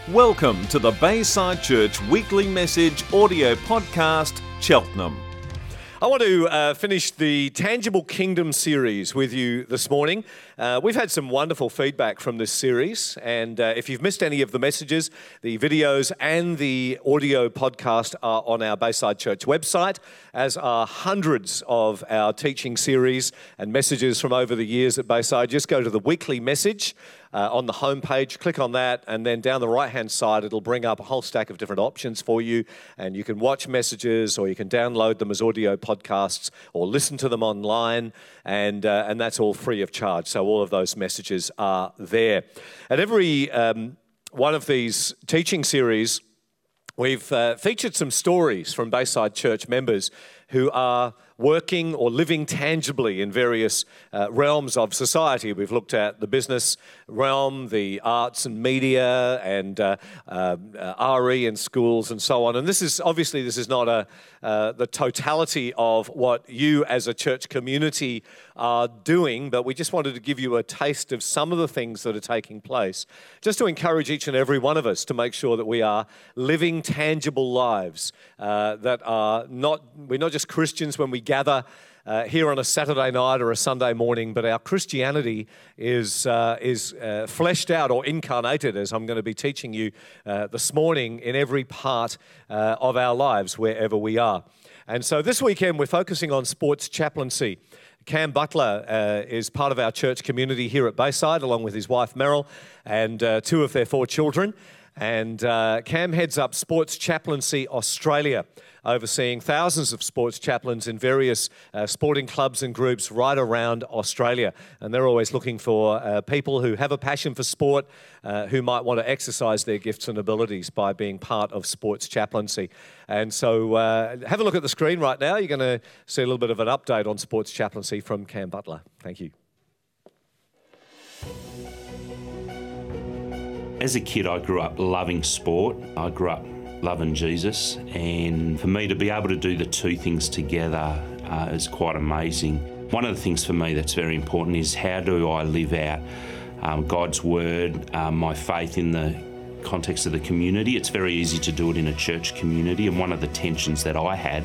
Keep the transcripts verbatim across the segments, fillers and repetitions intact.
Welcome to the Bayside Church Weekly Message audio podcast, Cheltenham. I want to uh, finish the Tangible Kingdom series with you this morning. Uh, we've had some wonderful feedback from this series, and uh, if you've missed any of the messages, the videos and the audio podcast are on our Bayside Church website, as are hundreds of our teaching series and messages from over the years at Bayside. Just go to the weekly message Uh, on the homepage, click on that, and then down the right-hand side, it'll bring up a whole stack of different options for you, and you can watch messages, or you can download them as audio podcasts, or listen to them online, and uh, and that's all free of charge. So all of those messages are there. At every um, one of these teaching series, we've uh, featured some stories from Bayside Church members who are working or living tangibly in various uh, realms of society. We've looked at the business realm, the arts and media, and uh, uh, R E in schools and so on. And this is, obviously, this is not a uh, the totality of what you as a church community are doing, but we just wanted to give you a taste of some of the things that are taking place, just to encourage each and every one of us to make sure that we are living tangible lives uh, that are not, we're not just Christians when we gather uh, here on a Saturday night or a Sunday morning, but our Christianity is uh, is uh, fleshed out or incarnated, as I'm going to be teaching you uh, this morning, in every part uh, of our lives, wherever we are. And so this weekend we're focusing on sports chaplaincy. Cam Butler uh, is part of our church community here at Bayside, along with his wife Meryl and uh, two of their four children. And uh, Cam heads up Sports Chaplaincy Australia, overseeing thousands of sports chaplains in various uh, sporting clubs and groups right around Australia. And they're always looking for uh, people who have a passion for sport, uh, who might want to exercise their gifts and abilities by being part of sports chaplaincy. And so uh, have a look at the screen right now. You're going to see a little bit of an update on sports chaplaincy from Cam Butler. Thank you. As a kid, I grew up loving sport. I grew up loving Jesus, and for me to be able to do the two things together uh, is quite amazing. One of the things for me that's very important is how do I live out um, God's word, um, my faith in the context of the community. It's very easy to do it in a church community, and one of the tensions that I had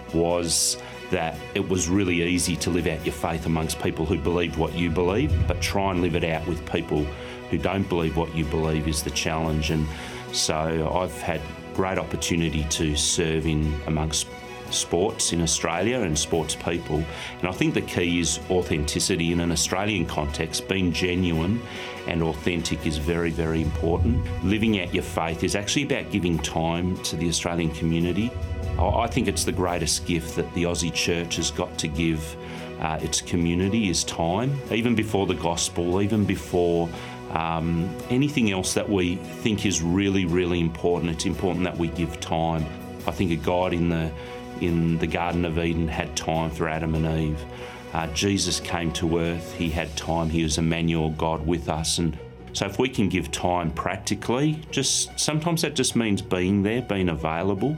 was that it was really easy to live out your faith amongst people who believed what you believe, but try and live it out with people who don't believe what you believe is the challenge. And so I've had great opportunity to serve in amongst sports in Australia and sports people. And I think the key is authenticity in an Australian context. Being genuine and authentic is very, very important. Living out your faith is actually about giving time to the Australian community. I think it's the greatest gift that the Aussie church has got to give uh, its community is time, even before the gospel, even before Um, anything else that we think is really, really important. It's important that we give time. I think a God in the in the Garden of Eden had time for Adam and Eve. Uh, Jesus came to earth. He had time. He was Emmanuel, God with us. And so if we can give time practically, just sometimes that just means being there, being available.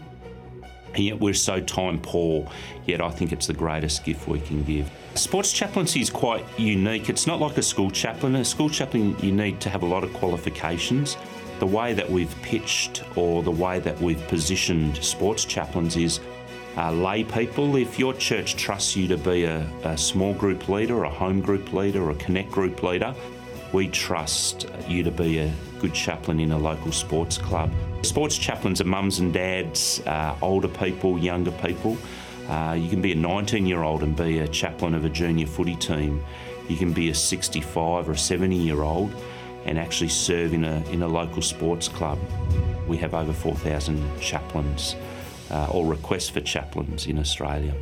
And yet we're so time poor, yet I think it's the greatest gift we can give. Sports chaplaincy is quite unique. It's not like a school chaplain. A school chaplain, you need to have a lot of qualifications. The way that we've pitched or the way that we've positioned sports chaplains is uh, lay people. If your church trusts you to be a, a small group leader, a home group leader, or a connect group leader, we trust you to be a good chaplain in a local sports club. Sports chaplains are mums and dads, uh, older people, younger people. Uh, you can be a nineteen-year-old and be a chaplain of a junior footy team. You can be a sixty-five or a seventy-year-old and actually serve in a in a local sports club. We have over four thousand chaplains, uh, or requests for chaplains in Australia.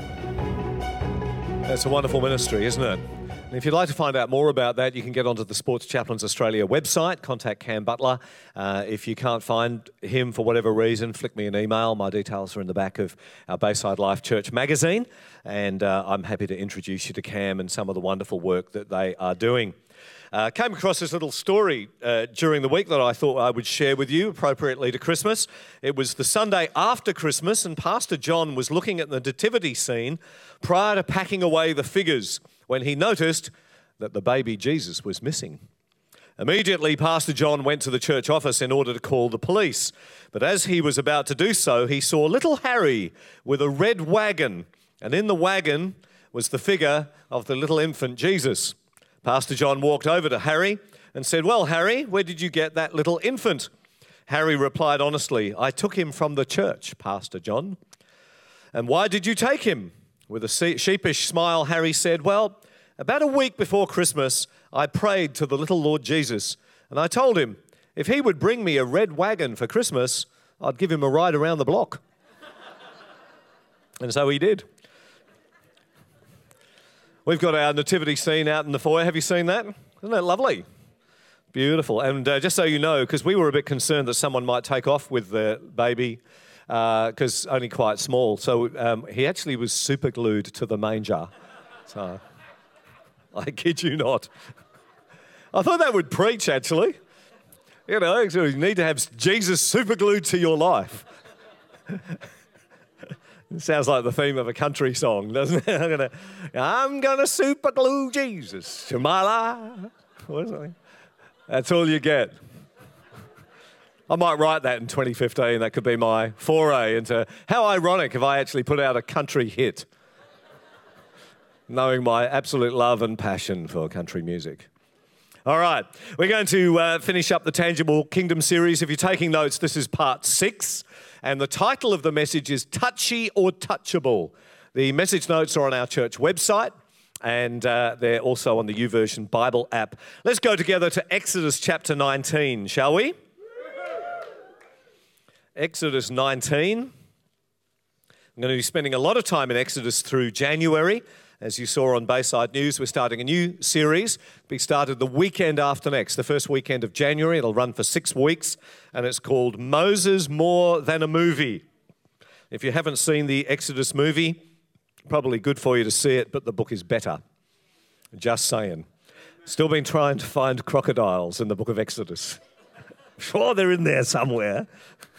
That's a wonderful ministry, isn't it? And if you'd like to find out more about that, you can get onto the Sports Chaplains Australia website, contact Cam Butler. Uh, if you can't find him for whatever reason, flick me an email. My details are in the back of our Bayside Life Church magazine, and uh, I'm happy to introduce you to Cam and some of the wonderful work that they are doing. Uh, came across this little story uh, during the week that I thought I would share with you appropriately to Christmas. It was the Sunday after Christmas, and Pastor John was looking at the nativity scene prior to packing away the figures when he noticed that the baby Jesus was missing. Immediately, Pastor John went to the church office in order to call the police. But as he was about to do so, he saw little Harry with a red wagon, and in the wagon was the figure of the little infant Jesus. Pastor John walked over to Harry and said, "Well, Harry, where did you get that little infant?" Harry replied honestly, "I took him from the church, Pastor John." "And why did you take him?" With a sheepish smile, Harry said, "Well, about a week before Christmas, I prayed to the little Lord Jesus, and I told him if he would bring me a red wagon for Christmas, I'd give him a ride around the block." And so he did. We've got our nativity scene out in the foyer. Have you seen that? Isn't that lovely? Beautiful. And uh, just so you know, because we were a bit concerned that someone might take off with the baby, because uh, only quite small. So um, he actually was super glued to the manger. So I kid you not. I thought that would preach, actually. You know, you need to have Jesus super glued to your life. It sounds like the theme of a country song, doesn't it? I'm gonna, I'm gonna super glue Jesus to my life. What is it? That's all you get. I might write that in twenty fifteen. That could be my foray into, how ironic if I actually put out a country hit, knowing my absolute love and passion for country music. All right, we're going to uh, finish up the Tangible Kingdom series. If you're taking notes, this is part six, and the title of the message is Touchy or Touchable. The message notes are on our church website, and uh, they're also on the YouVersion Bible app. Let's go together to Exodus chapter nineteen, shall we? Exodus nineteen. I'm going to be spending a lot of time in Exodus through January. As you saw on Bayside News, we're starting a new series. We started the weekend after next, the first weekend of January. It'll run for six weeks, and it's called Moses More Than a Movie. If you haven't seen the Exodus movie, probably good for you to see it, but the book is better. Just saying. Still been trying to find crocodiles in the book of Exodus. Sure, they're in there somewhere.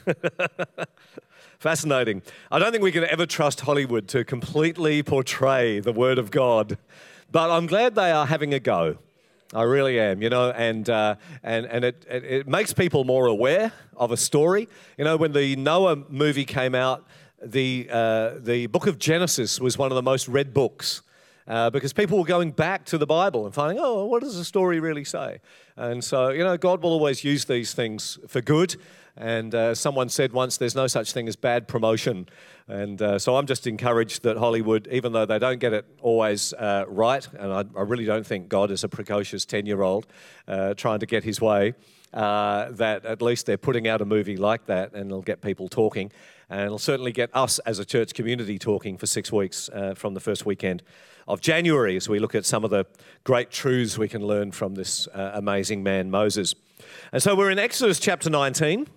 Fascinating. I don't think we can ever trust Hollywood to completely portray the Word of God, but I'm glad they are having a go. I really am, you know, and uh, and and it, it it makes people more aware of a story. You know, when the Noah movie came out, the uh, the book of Genesis was one of the most read books. Uh, because people were going back to the Bible and finding, oh, what does the story really say? And so, you know, God will always use these things for good. And uh, someone said once, there's no such thing as bad promotion. And uh, so I'm just encouraged that Hollywood, even though they don't get it always uh, right, and I, I really don't think God is a precocious ten-year-old uh, trying to get his way, uh, that at least they're putting out a movie like that and it'll get people talking. And it'll certainly get us as a church community talking for six weeks uh, from the first weekend of January as we look at some of the great truths we can learn from this uh, amazing man, Moses. And so we're in Exodus chapter nineteen,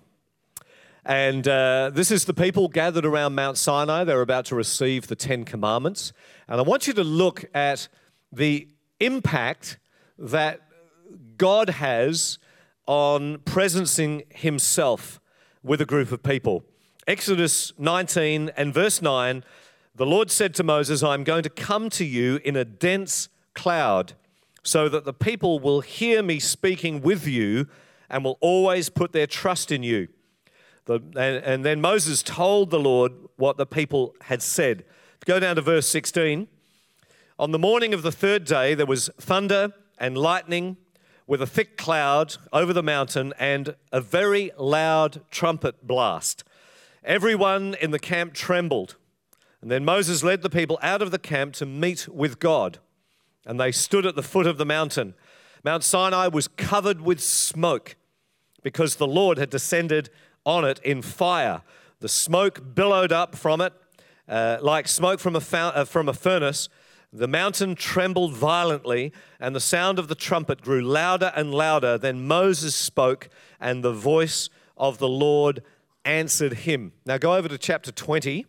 and uh, this is the people gathered around Mount Sinai. They're about to receive the Ten Commandments. And I want you to look at the impact that God has on presencing himself with a group of people. Exodus nineteen and verse nine, the Lord said to Moses, I am going to come to you in a dense cloud so that the people will hear me speaking with you and will always put their trust in you. The, and, and then Moses told the Lord what the people had said. Go down to verse sixteen. On the morning of the third day, there was thunder and lightning with a thick cloud over the mountain and a very loud trumpet blast. Everyone in the camp trembled. And then Moses led the people out of the camp to meet with God. And they stood at the foot of the mountain. Mount Sinai was covered with smoke because the Lord had descended on it in fire. The smoke billowed up from it uh, like smoke from a, fou- uh, from a furnace. The mountain trembled violently, and the sound of the trumpet grew louder and louder. Then Moses spoke, and the voice of the Lord answered him. Now go over to chapter twenty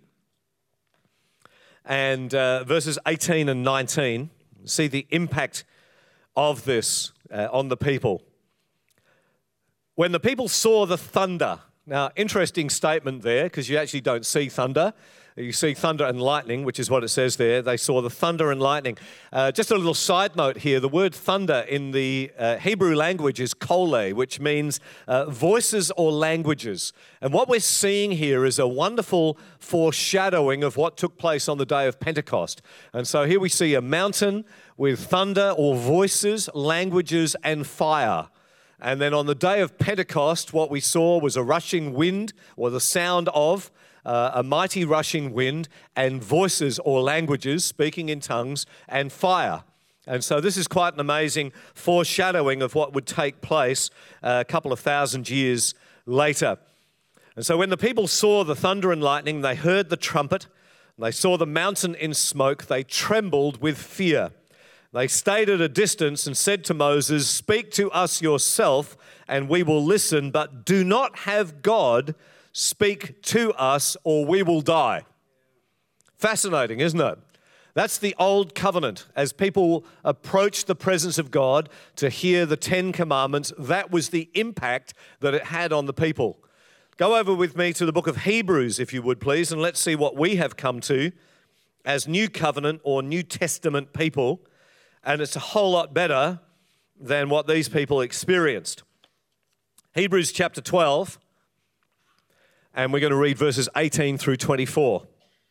and uh, verses eighteen and nineteen. See the impact of this uh, on the people. When the people saw the thunder Now, interesting statement there, because you actually don't see thunder. You see thunder and lightning, which is what it says there. They saw the thunder and lightning. Uh, just a little side note here. The word thunder in the uh, Hebrew language is kole, which means uh, voices or languages. And what we're seeing here is a wonderful foreshadowing of what took place on the day of Pentecost. And so here we see a mountain with thunder or voices, languages, and fire. And then on the day of Pentecost, what we saw was a rushing wind, or the sound of uh, a mighty rushing wind, and voices or languages, speaking in tongues, and fire. And so this is quite an amazing foreshadowing of what would take place uh, a couple of thousand years later. And so when the people saw the thunder and lightning, they heard the trumpet, and they saw the mountain in smoke, they trembled with fear. They stayed at a distance and said to Moses, "Speak to us yourself, and we will listen, but do not have God speak to us, or we will die." Fascinating, isn't it? That's the old covenant. As people approached the presence of God to hear the Ten Commandments, that was the impact that it had on the people. Go over with me to the book of Hebrews, if you would please, and let's see what we have come to as New Covenant or New Testament people. And it's a whole lot better than what these people experienced. Hebrews chapter twelve, and we're going to read verses eighteen through twenty-four.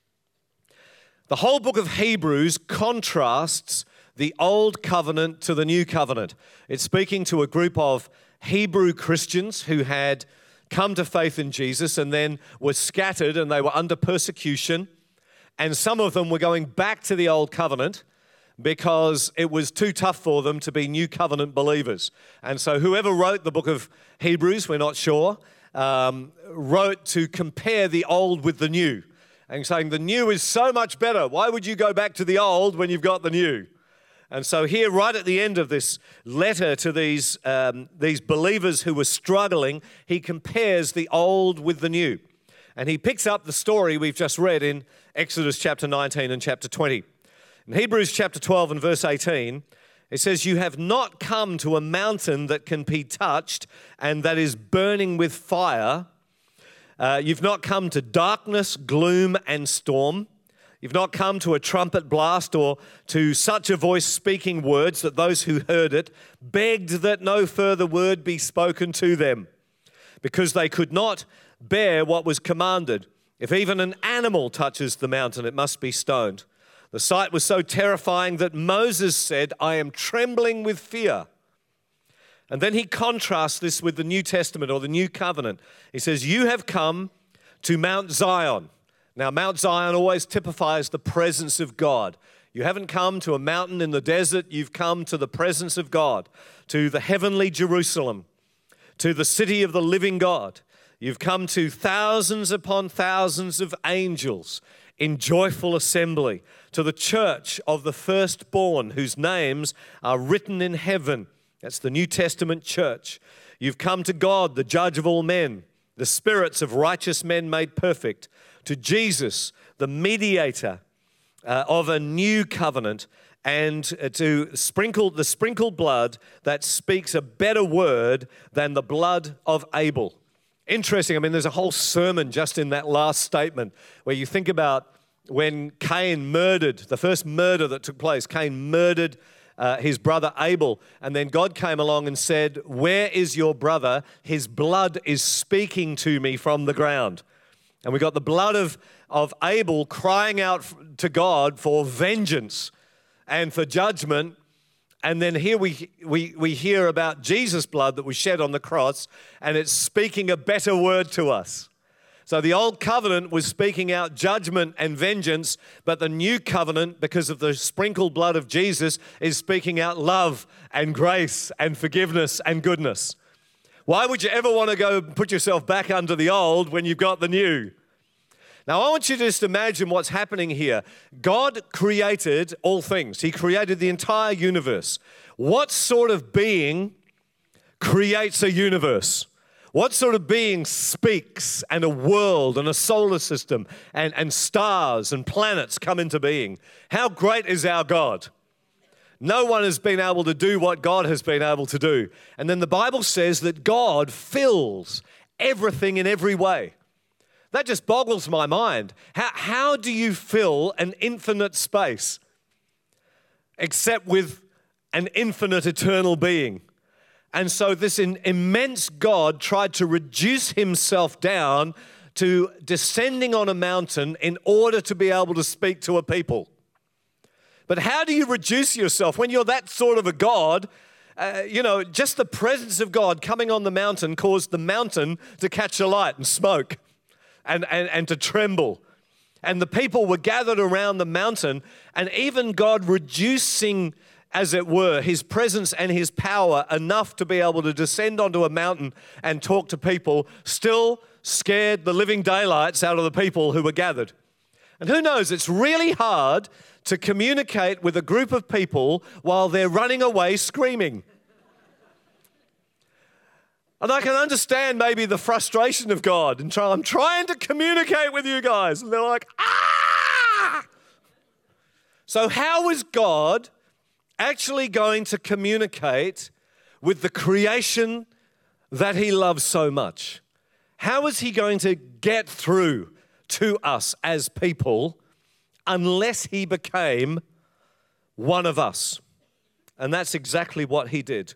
The whole book of Hebrews contrasts the old covenant to the new covenant. It's speaking to a group of Hebrew Christians who had come to faith in Jesus and then were scattered and they were under persecution. And some of them were going back to the old covenant because it was too tough for them to be new covenant believers. And so whoever wrote the book of Hebrews, we're not sure, um, wrote to compare the old with the new and saying the new is so much better. Why would you go back to the old when you've got the new? And so here, right at the end of this letter to these, um, these believers who were struggling, he compares the old with the new. And he picks up the story we've just read in Exodus chapter nineteen and chapter twenty. In Hebrews chapter twelve and verse eighteen, it says, "You have not come to a mountain that can be touched and that is burning with fire. Uh, you've not come to darkness, gloom, and storm. You've not come to a trumpet blast or to such a voice speaking words that those who heard it begged that no further word be spoken to them, because they could not bear what was commanded. If even an animal touches the mountain, it must be stoned. The sight was so terrifying that Moses said, 'I am trembling with fear.'" And then he contrasts this with the New Testament or the New Covenant. He says, "You have come to Mount Zion." Now, Mount Zion always typifies the presence of God. You haven't come to a mountain in the desert. You've come to the presence of God, to the heavenly Jerusalem, to the city of the living God. You've come to thousands upon thousands of angels in joyful assembly, to the church of the firstborn whose names are written in heaven. That's the New Testament church. You've come to God, the judge of all men, the spirits of righteous men made perfect, to Jesus, the mediator uh, of a new covenant, and uh, to sprinkle the sprinkled blood that speaks a better word than the blood of Abel. Interesting. I mean, there's a whole sermon just in that last statement where you think about when Cain murdered, the first murder that took place, Cain murdered uh, his brother Abel, and then God came along and said, "Where is your brother? His blood is speaking to me from the ground." And we got the blood of, of Abel crying out to God for vengeance and for judgment. And then here we, we, we hear about Jesus' blood that was shed on the cross, and it's speaking a better word to us. So the old covenant was speaking out judgment and vengeance, but the new covenant, because of the sprinkled blood of Jesus, is speaking out love and grace and forgiveness and goodness. Why would you ever want to go put yourself back under the old when you've got the new? Now, I want you to just imagine what's happening here. God created all things. He created the entire universe. What sort of being creates a universe? What sort of being speaks and a world and a solar system and, and stars and planets come into being? How great is our God? No one has been able to do what God has been able to do. And then the Bible says that God fills everything in every way. That just boggles my mind. How, how do you fill an infinite space except with an infinite eternal being? And so this in, immense God tried to reduce himself down to descending on a mountain in order to be able to speak to a people. But how do you reduce yourself when you're that sort of a God? Uh, you know, just the presence of God coming on the mountain caused the mountain to catch alight and smoke. And, and, and to tremble. And the people were gathered around the mountain, and even God reducing, as it were, his presence and his power enough to be able to descend onto a mountain and talk to people, still scared the living daylights out of the people who were gathered. And who knows, it's really hard to communicate with a group of people while they're running away screaming. And I can understand maybe the frustration of God. And try, I'm trying to communicate with you guys. And they're like, ah! So how is God actually going to communicate with the creation that he loves so much? How is he going to get through to us as people unless he became one of us? And that's exactly what he did.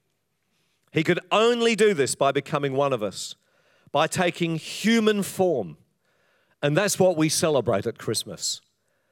He could only do this by becoming one of us, by taking human form. And that's what we celebrate at Christmas.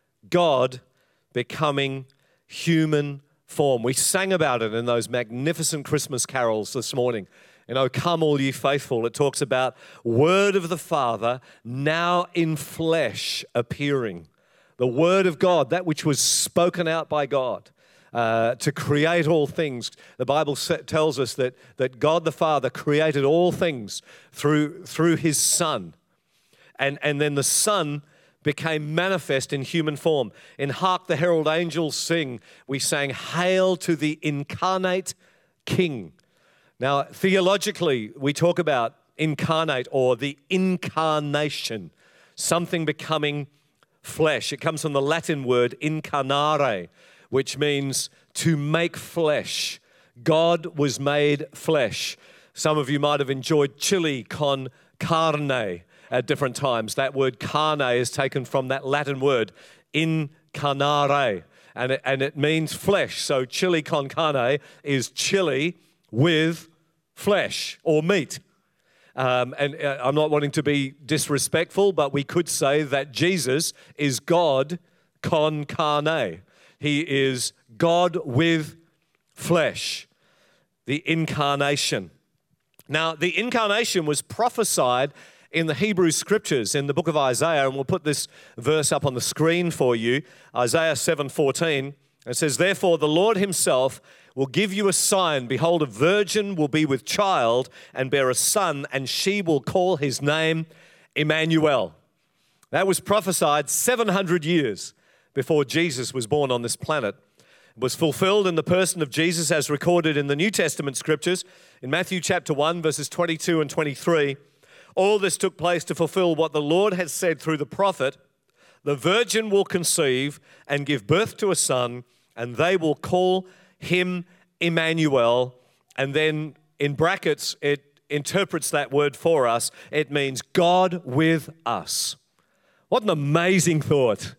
God becoming human form. We sang about it in those magnificent Christmas carols this morning. You know, "Come all ye faithful." It talks about Word of the Father now in flesh appearing. The Word of God, that which was spoken out by God. Uh, to create all things. The Bible tells us that, that God the Father created all things through, through his Son. And, and then the Son became manifest in human form. In "Hark the Herald Angels Sing," we sang, "Hail to the incarnate King." Now, theologically, we talk about incarnate or the incarnation, something becoming flesh. It comes from the Latin word incarnare, which means to make flesh. God was made flesh. Some of you might have enjoyed chili con carne at different times. That word carne is taken from that Latin word, incarnare, and it, and it means flesh. So chili con carne is chili with flesh or meat. Um, and uh, I'm not wanting to be disrespectful, but we could say that Jesus is God con carne. He is God with flesh, the incarnation. Now, the incarnation was prophesied in the Hebrew Scriptures in the book of Isaiah, and we'll put this verse up on the screen for you. Isaiah seven fourteen. It says, "Therefore the Lord himself will give you a sign. Behold, a virgin will be with child and bear a son, and she will call his name Emmanuel." That was prophesied seven hundred years before Jesus was born on this planet. It was fulfilled in the person of Jesus as recorded in the New Testament scriptures in Matthew chapter one, verses twenty-two and twenty-three. All this took place to fulfill what the Lord had said through the prophet, "The virgin will conceive and give birth to a son, and they will call him Emmanuel." And then in brackets, it interprets that word for us. It means God with us. What an amazing thought.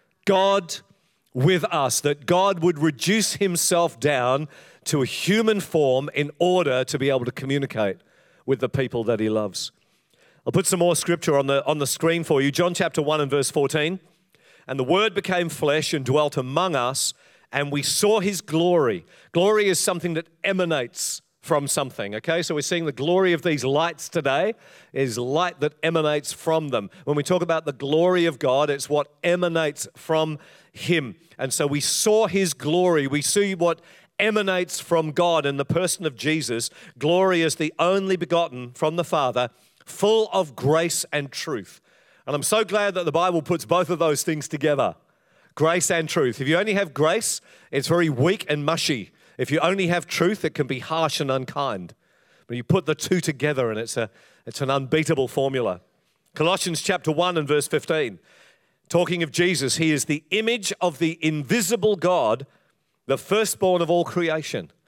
God with us, that God would reduce himself down to a human form in order to be able to communicate with the people that he loves. I'll put some more scripture on the, on the screen for you. John chapter one and verse fourteen. "And the Word became flesh and dwelt among us, and we saw his glory." Glory is something that emanates from something, okay? So we're seeing the glory of these lights today is light that emanates from them. When we talk about the glory of God, it's what emanates from him. And so we saw his glory. We see what emanates from God in the person of Jesus. Glory is the only begotten from the Father, full of grace and truth. And I'm so glad that the Bible puts both of those things together. Grace and truth. If you only have grace, it's very weak and mushy. If you only have truth, it can be harsh and unkind. But you put the two together and it's a it's an unbeatable formula. Colossians chapter one and verse fifteen. Talking of Jesus, he is the image of the invisible God, the firstborn of all creation.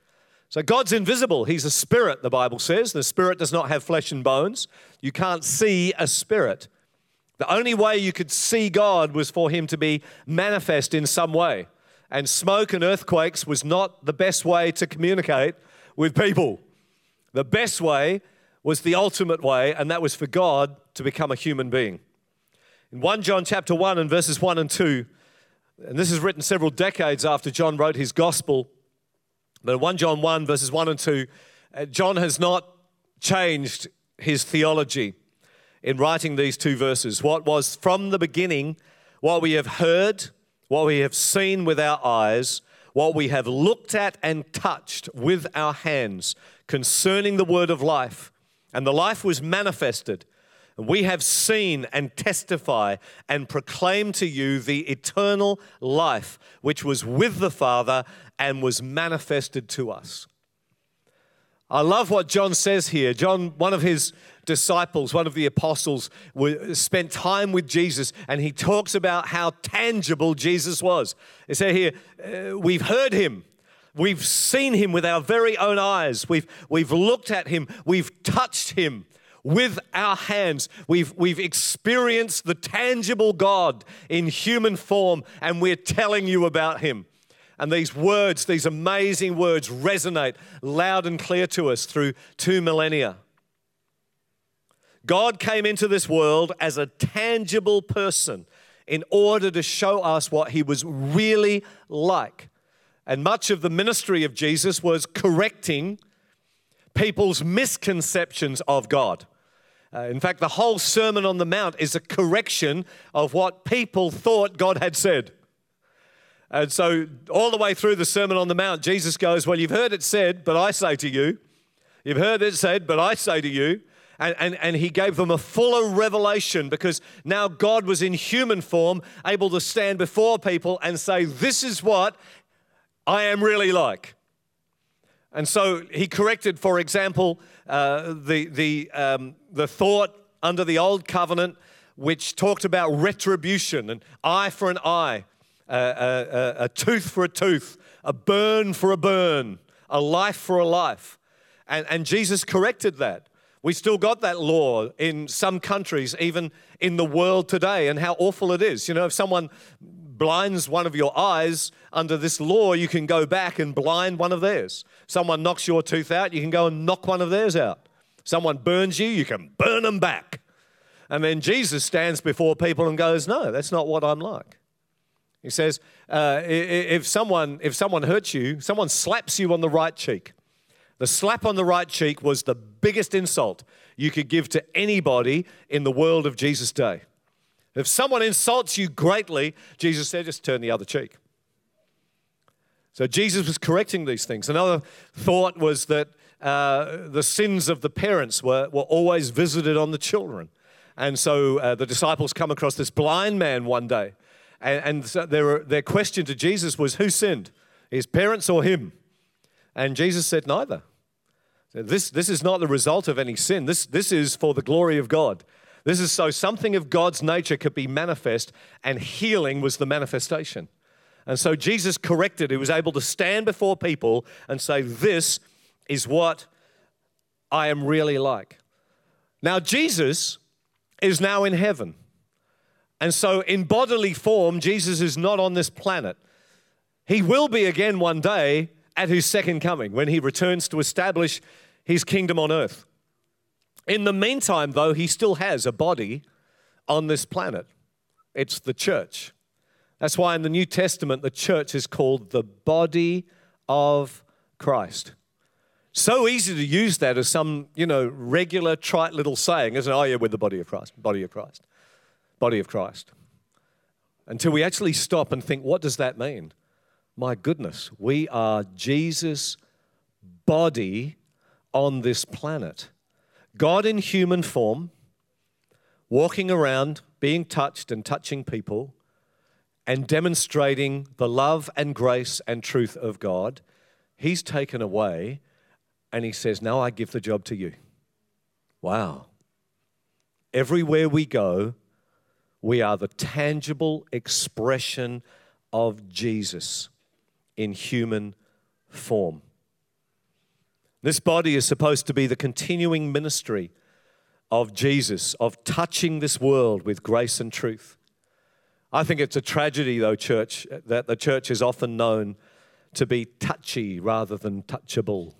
So God's invisible. He's a spirit, the Bible says. The spirit does not have flesh and bones. You can't see a spirit. The only way you could see God was for him to be manifest in some way. And smoke and earthquakes was not the best way to communicate with people. The best way was the ultimate way, and that was for God to become a human being. In First John chapter one and verses one and two, and this is written several decades after John wrote his gospel, but in First John one verses one and two, John has not changed his theology in writing these two verses. What was from the beginning, what we have heard, what we have seen with our eyes, what we have looked at and touched with our hands concerning the word of life. And the life was manifested. And we have seen and testify and proclaim to you the eternal life which was with the Father and was manifested to us. I love what John says here. John, one of his disciples, one of the apostles, spent time with Jesus, and he talks about how tangible Jesus was. It says here, uh, we've heard him. We've seen him with our very own eyes. We've, we've looked at him. We've touched him with our hands. We've, we've experienced the tangible God in human form, and we're telling you about him. And these words, these amazing words resonate loud and clear to us through two millennia. God came into this world as a tangible person in order to show us what he was really like. And much of the ministry of Jesus was correcting people's misconceptions of God. Uh, in fact, the whole Sermon on the Mount is a correction of what people thought God had said. And so all the way through the Sermon on the Mount, Jesus goes, well, you've heard it said, but I say to you. You've heard it said, but I say to you. And, and, and he gave them a fuller revelation because now God was in human form, able to stand before people and say, this is what I am really like. And so he corrected, for example, uh, the, the, um, the thought under the old covenant, which talked about retribution, an eye for an eye. A, a, a tooth for a tooth, a burn for a burn, a life for a life. And, and Jesus corrected that. We still got that law in some countries, even in the world today, and how awful it is. You know, if someone blinds one of your eyes under this law, you can go back and blind one of theirs. Someone knocks your tooth out, you can go and knock one of theirs out. Someone burns you, you can burn them back. And then Jesus stands before people and goes, no, that's not what I'm like. He says, uh, if someone if someone hurts you, someone slaps you on the right cheek. The slap on the right cheek was the biggest insult you could give to anybody in the world of Jesus' day. If someone insults you greatly, Jesus said, just turn the other cheek. So Jesus was correcting these things. Another thought was that uh, the sins of the parents were, were always visited on the children. And so uh, the disciples come across this blind man one day. And, and so their, their question to Jesus was, who sinned, his parents or him? And Jesus said, neither. This, this is not the result of any sin. This, this is for the glory of God. This is so something of God's nature could be manifest, and healing was the manifestation. And so Jesus corrected. He was able to stand before people and say, this is what I am really like. Now, Jesus is now in heaven. And so in bodily form, Jesus is not on this planet. He will be again one day at his second coming when he returns to establish his kingdom on earth. In the meantime, though, he still has a body on this planet. It's the church. That's why in the New Testament, the church is called the body of Christ. So easy to use that as some, you know, regular, trite little saying, isn't it? Oh, yeah, we're the body of Christ, body of Christ. Body of Christ. Until we actually stop and think, what does that mean? My goodness, we are Jesus' body on this planet. God in human form, walking around, being touched and touching people, and demonstrating the love and grace and truth of God. He's taken away, and he says, now I give the job to you. Wow. Everywhere we go, we are the tangible expression of Jesus in human form. This body is supposed to be the continuing ministry of Jesus, of touching this world with grace and truth. I think it's a tragedy, though, church, that the church is often known to be touchy rather than touchable.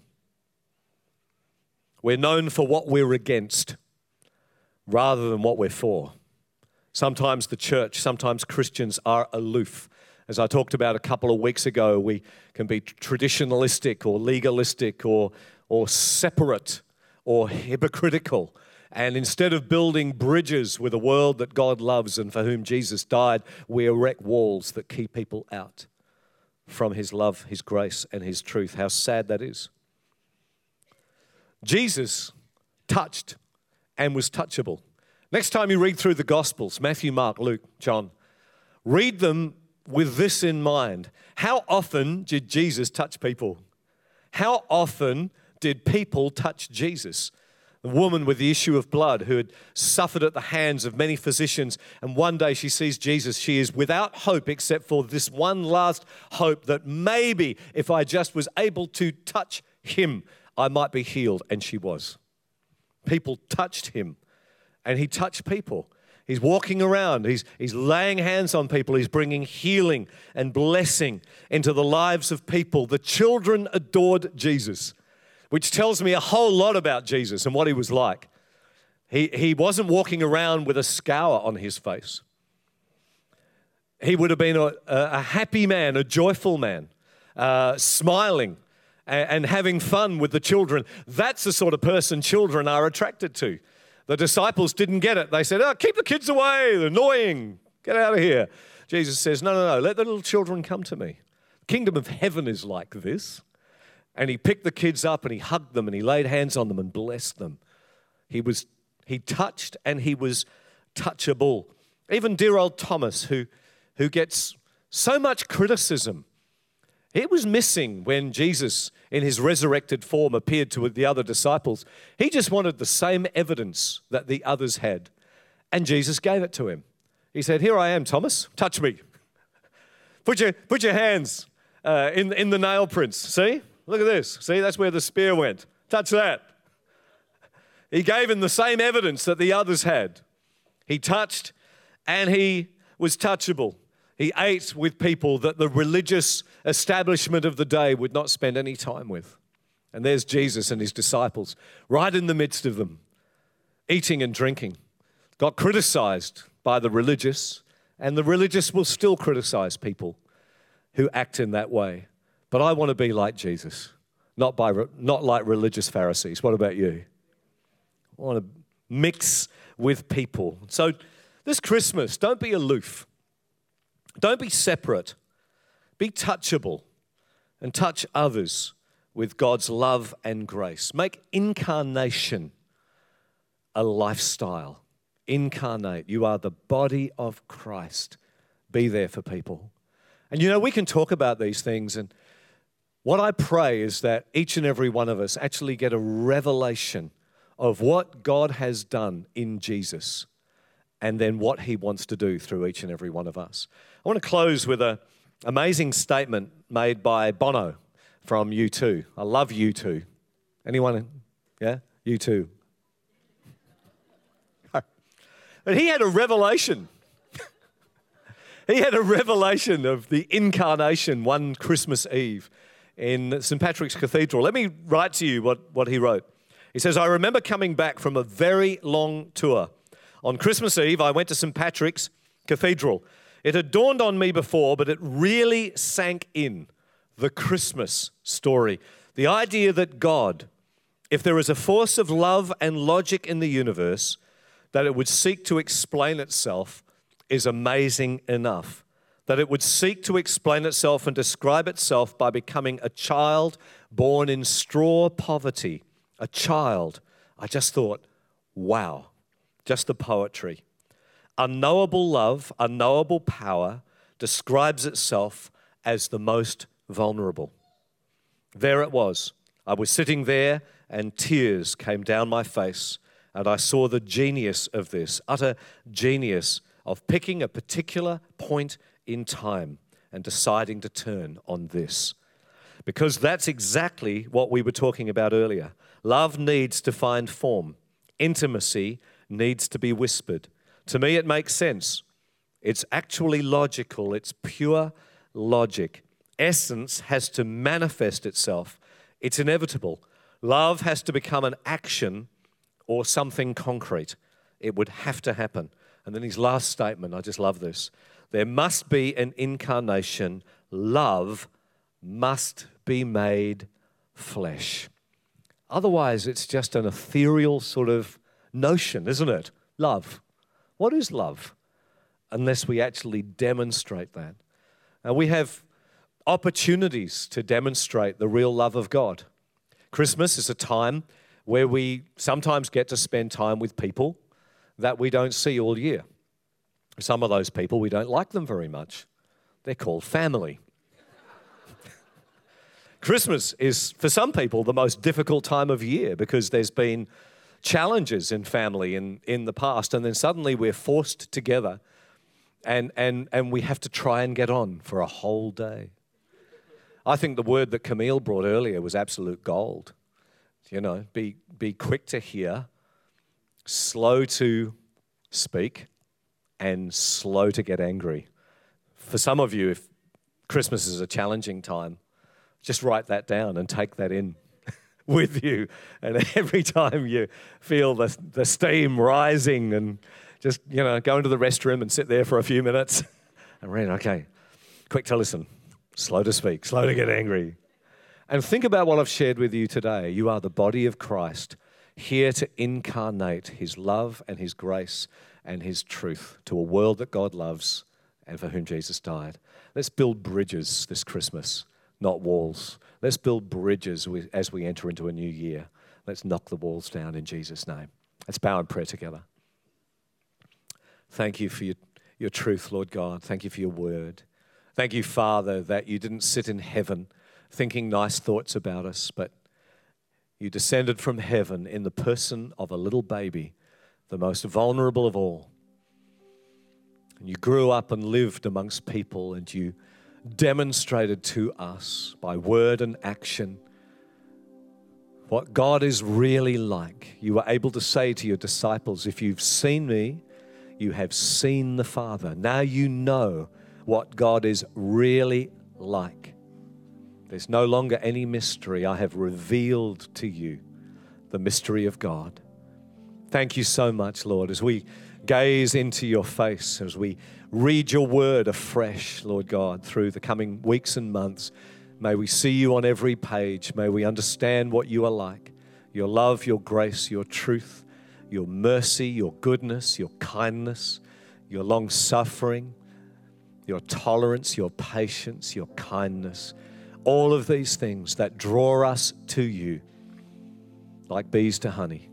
We're known for what we're against rather than what we're for. Sometimes the church, sometimes Christians are aloof. As I talked about a couple of weeks ago, we can be traditionalistic or legalistic or, or separate or hypocritical. And instead of building bridges with a world that God loves and for whom Jesus died, we erect walls that keep people out from His love, His grace, and His truth. How sad that is. Jesus touched and was touchable. Next time you read through the Gospels, Matthew, Mark, Luke, John, read them with this in mind. How often did Jesus touch people? How often did people touch Jesus? The woman with the issue of blood who had suffered at the hands of many physicians, and one day she sees Jesus. She is without hope except for this one last hope that maybe if I just was able to touch Him, I might be healed, and she was. People touched Him, and He touched people. He's walking around, he's, he's laying hands on people, he's bringing healing and blessing into the lives of people. The children adored Jesus, which tells me a whole lot about Jesus and what He was like. He, he wasn't walking around with a scour on His face. He would have been a, a happy man, a joyful man, uh, smiling and, and having fun with the children. That's the sort of person children are attracted to. The disciples didn't get it. They said, oh, keep the kids away. They're annoying. Get out of here. Jesus says, no, no, no, let the little children come to me. The kingdom of heaven is like this. And He picked the kids up and He hugged them and He laid hands on them and blessed them. He was, He touched and He was touchable. Even dear old Thomas, who, who gets so much criticism, he was missing when Jesus, in His resurrected form, appeared to the other disciples. He just wanted the same evidence that the others had, and Jesus gave it to him. He said, here I am, Thomas, touch me. Put your, put your hands uh, in, in the nail prints. See? Look at this. See, that's where the spear went. Touch that. He gave him the same evidence that the others had. He touched and He was touchable. He ate with people that the religious establishment of the day would not spend any time with. And there's Jesus and His disciples right in the midst of them, eating and drinking. Got criticized by the religious, and the religious will still criticize people who act in that way. But I want to be like Jesus, not, by, not like religious Pharisees. What about you? I want to mix with people. So this Christmas, don't be aloof. Don't be separate. Be touchable and touch others with God's love and grace. Make incarnation a lifestyle. Incarnate. You are the body of Christ. Be there for people. And you know, we can talk about these things, and what I pray is that each and every one of us actually get a revelation of what God has done in Jesus and then what He wants to do through each and every one of us. I want to close with an amazing statement made by Bono from U two. I love U two. Anyone? Yeah? U two. But he had a revelation. He had a revelation of the incarnation one Christmas Eve in Saint Patrick's Cathedral. Let me write to you what, what he wrote. He says, I remember coming back from a very long tour. On Christmas Eve, I went to Saint Patrick's Cathedral. It had dawned on me before, but it really sank in, the Christmas story. The idea that God, if there is a force of love and logic in the universe, that it would seek to explain itself is amazing enough. That it would seek to explain itself and describe itself by becoming a child born in straw poverty. A child. I just thought, wow, just the poetry. Unknowable love, unknowable power describes itself as the most vulnerable. There it was. I was sitting there and tears came down my face, and I saw the genius of this, utter genius of picking a particular point in time and deciding to turn on this. because that's exactly what we were talking about earlier. Love needs to find form. Intimacy needs to be whispered. To me, it makes sense. It's actually logical. It's pure logic. Essence has to manifest itself. It's inevitable. Love has to become an action or something concrete. It would have to happen. And then his last statement, I just love this. There must be an incarnation. Love must be made flesh. Otherwise, it's just an ethereal sort of notion, isn't it? Love. What is love? Unless we actually demonstrate that. Now, we have opportunities to demonstrate the real love of God. Christmas is a time where we sometimes get to spend time with people that we don't see all year. Some of those people, we don't like them very much. They're called family. Christmas is, for some people, the most difficult time of year because there's been challenges in family in, in the past, and then suddenly we're forced together and, and, and we have to try and get on for a whole day. I think the word that Camille brought earlier was absolute gold. You know, be, be quick to hear, slow to speak, and slow to get angry. For some of you, if Christmas is a challenging time, just write that down and take that in with you. And every time you feel the, the steam rising and just, you know, go into the restroom and sit there for a few minutes and read, okay, quick to listen, slow to speak, slow to get angry. And think about what I've shared with you today. You are the body of Christ, here to incarnate his love and his grace and his truth to a world that God loves and for whom Jesus died. Let's build bridges this Christmas, not walls. Let's build bridges as we enter into a new year. Let's knock the walls down in Jesus' name. Let's bow in prayer together. Thank you for your, your truth, Lord God. Thank you for your word. Thank you, Father, that you didn't sit in heaven thinking nice thoughts about us, but you descended from heaven in the person of a little baby, the most vulnerable of all. And you grew up and lived amongst people, and you demonstrated to us by word and action what God is really like. You were able to say to your disciples, if you've seen me, you have seen the Father. Now you know what God is really like. There's no longer any mystery. I have revealed to you the mystery of God. Thank you so much, Lord, as we gaze into your face, as we read your word afresh, Lord God, through the coming weeks and months. May we see you on every page. May we understand what you are like, your love, your grace, your truth, your mercy, your goodness, your kindness, your long-suffering, your tolerance, your patience, your kindness. All of these things that draw us to you like bees to honey.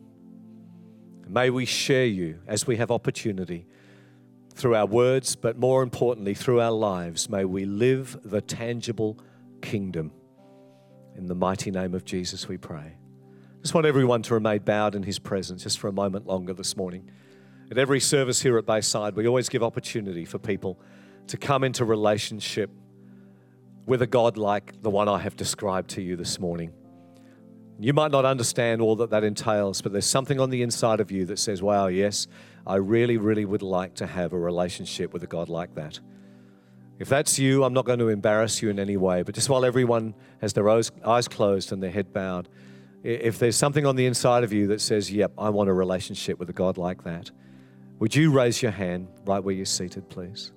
May we share you as we have opportunity through our words, but more importantly, through our lives. May we live the tangible kingdom. In the mighty name of Jesus we pray. Just want everyone to remain bowed in his presence just for a moment longer this morning. At every service here at Bayside, we always give opportunity for people to come into relationship with a God like the one I have described to you this morning. You might not understand all that that entails, but there's something on the inside of you that says, wow, yes, I really, really would like to have a relationship with a God like that. If that's you, I'm not going to embarrass you in any way, but just while everyone has their eyes closed and their head bowed, if there's something on the inside of you that says, yep, I want a relationship with a God like that, would you raise your hand right where you're seated, please?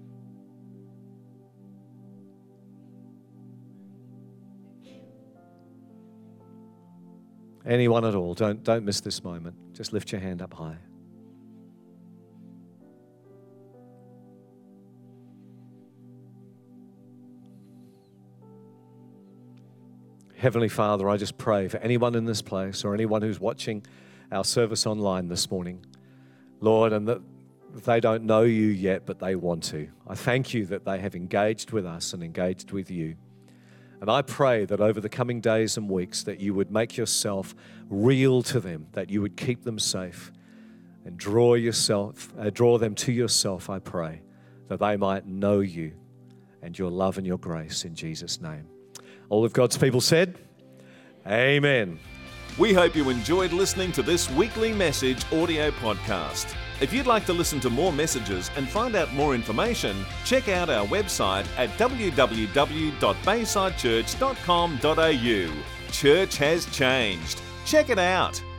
Anyone at all, don't, don't miss this moment. Just lift your hand up high. Heavenly Father, I just pray for anyone in this place or anyone who's watching our service online this morning, Lord, and that they don't know you yet, but they want to. I thank you that they have engaged with us and engaged with you. And I pray that over the coming days and weeks that you would make yourself real to them, that you would keep them safe and draw yourself, uh, draw them to yourself, I pray, that they might know you and your love and your grace in Jesus' name. All of God's people said, Amen. We hope you enjoyed listening to this weekly message audio podcast. If you'd like to listen to more messages and find out more information, check out our website at w w w dot bayside church dot com dot a u. Church has changed. Check it out.